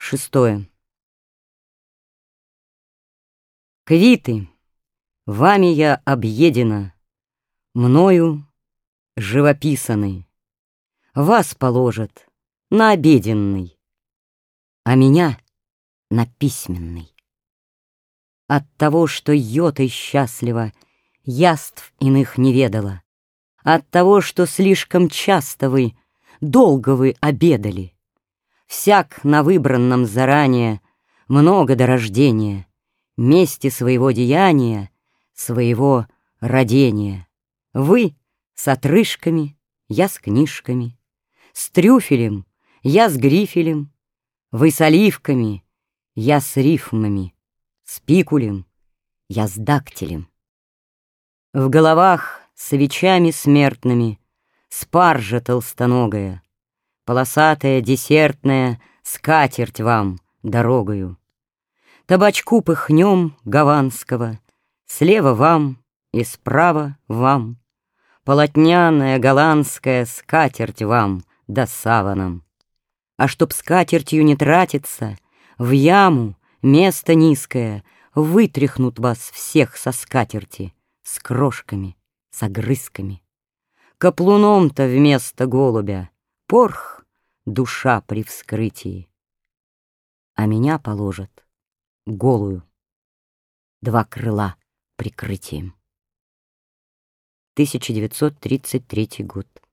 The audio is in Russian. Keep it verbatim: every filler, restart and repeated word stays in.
Шестое. Квиты, вами я объедена, мною живописаны. Вас положат на обеденный, а меня на письменный. От того, что йотой счастлива, яств иных не ведала, от того, что слишком часто вы, долго вы обедали, всяк на выбранном заранее много до рождения, месте своего деяния, своего родения. Вы с отрыжками, я с книжками, с трюфелем, я с грифелем, вы с оливками, я с рифмами, с пикулем, я с дактилем. В головах свечами смертными спаржа толстоногая, полосатая десертная скатерть вам дорогою. Табачку пыхнем гаванского, слева вам и справа вам, полотняная голландская скатерть вам да саваном. А чтоб скатертью не тратиться, в яму место низкое вытряхнут вас всех со скатерти, с крошками, с огрызками. Каплуном-то вместо голубя порх, душа при вскрытии. А меня положат голую, два крыла прикрытием. тысяча девятьсот тридцать третий год.